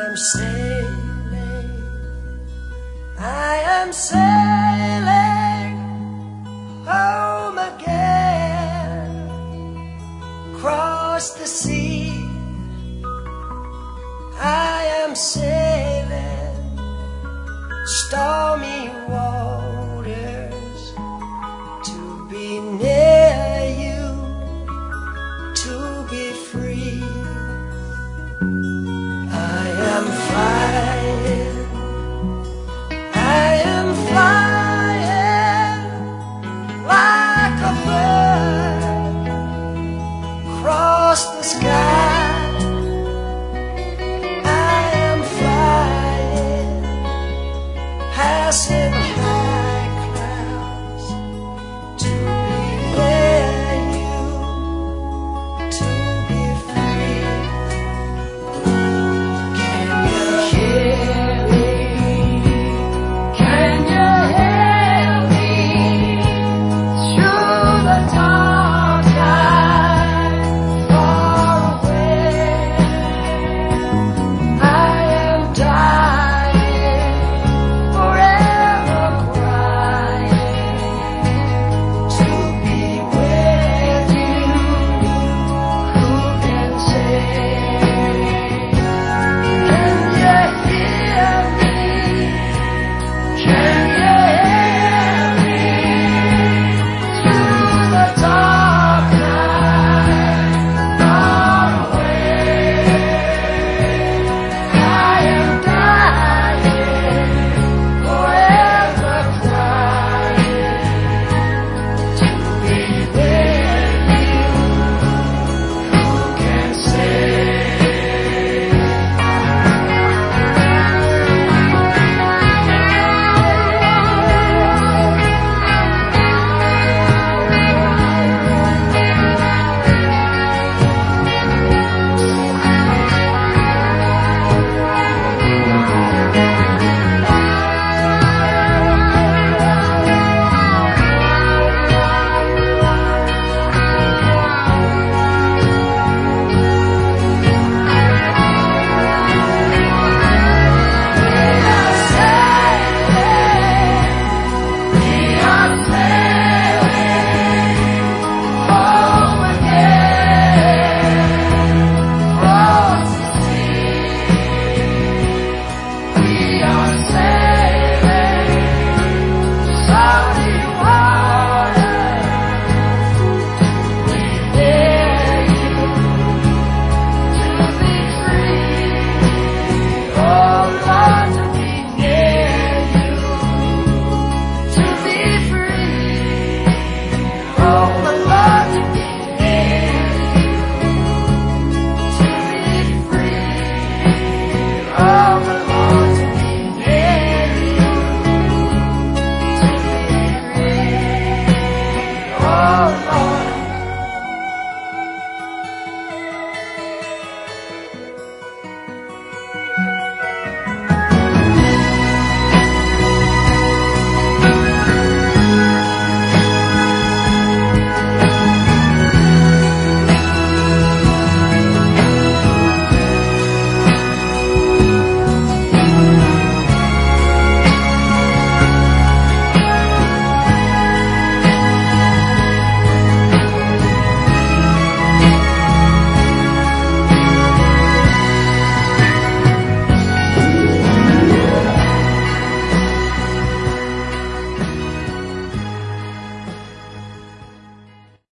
am sailing, I am sailing home again, across the sea. I am sailing stormy waters to be near you, to be free. I am flying, I am flying like a bird across the sky. Passing high clouds to be near you, to be free. Can you hear me? Can you hear me? Through the dark night, far away, I am dying. Oh